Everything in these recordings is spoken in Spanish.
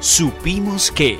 Supimos que.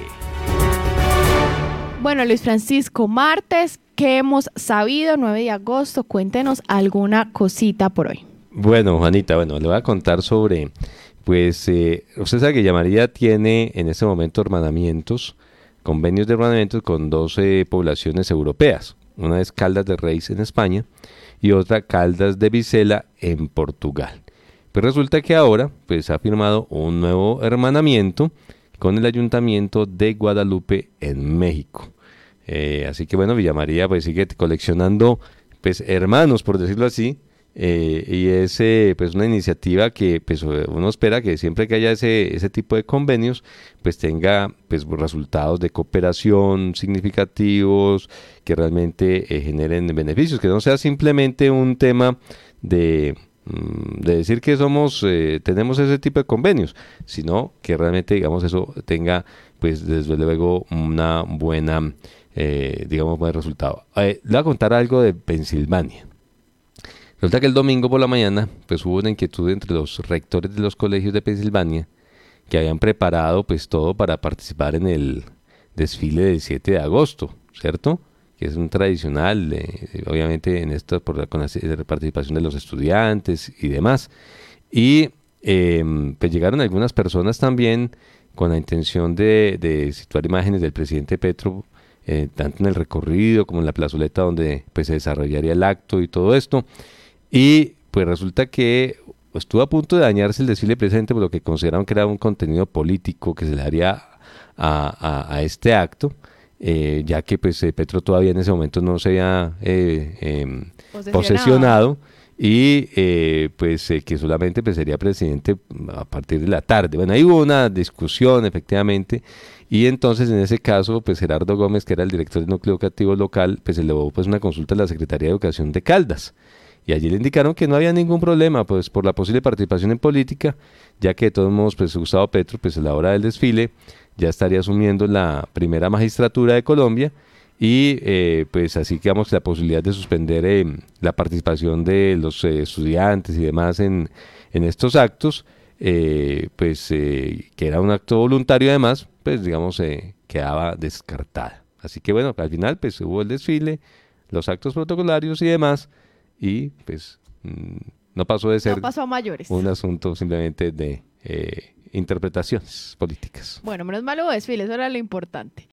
Bueno, Luis Francisco, martes, ¿qué hemos sabido? 9 de agosto, cuéntenos alguna cosita por hoy. Bueno, Juanita, le voy a contar sobre, usted sabe que Ya María tiene en este momento convenios de hermanamientos con 12 poblaciones europeas. Una es Caldas de Reis en España y otra Caldas de Vicela en Portugal. Pues resulta que ahora ha firmado un nuevo hermanamiento con el Ayuntamiento de Guadalupe en México. Así que Villa María sigue coleccionando hermanos, por decirlo así, y es una iniciativa que uno espera que siempre que haya ese tipo de convenios tenga resultados de cooperación significativos que realmente generen beneficios, que no sea simplemente un tema de decir que tenemos ese tipo de convenios, sino que realmente eso tenga desde luego una buena buen resultado. Le voy a contar algo de Pensilvania. Resulta que el domingo por la mañana hubo una inquietud entre los rectores de los colegios de Pensilvania que habían preparado todo para participar en el desfile del 7 de agosto, ¿cierto? Que es un tradicional, obviamente en esto con la participación de los estudiantes y demás. Y llegaron algunas personas también con la intención de situar imágenes del presidente Petro, tanto en el recorrido como en la plazoleta donde se desarrollaría el acto y todo esto. Y resulta que estuvo a punto de dañarse el desfile precisamente por lo que consideraron que era un contenido político que se le daría a este acto. Ya que Petro todavía en ese momento no se había posesionado y que solamente sería presidente a partir de la tarde. Ahí hubo una discusión efectivamente y entonces en ese caso Gerardo Gómez, que era el director del núcleo educativo local, elevó una consulta a la Secretaría de Educación de Caldas y allí le indicaron que no había ningún problema por la posible participación en política, ya que de todos modos Gustavo Petro a la hora del desfile ya estaría asumiendo la primera magistratura de Colombia y así que la posibilidad de suspender la participación de los estudiantes y demás en estos actos, que era un acto voluntario además, quedaba descartada. Así que al final hubo el desfile, los actos protocolarios y demás y no pasó de ser a mayores. Un asunto simplemente de interpretaciones políticas. Bueno, menos mal hubo desfile, eso era lo importante.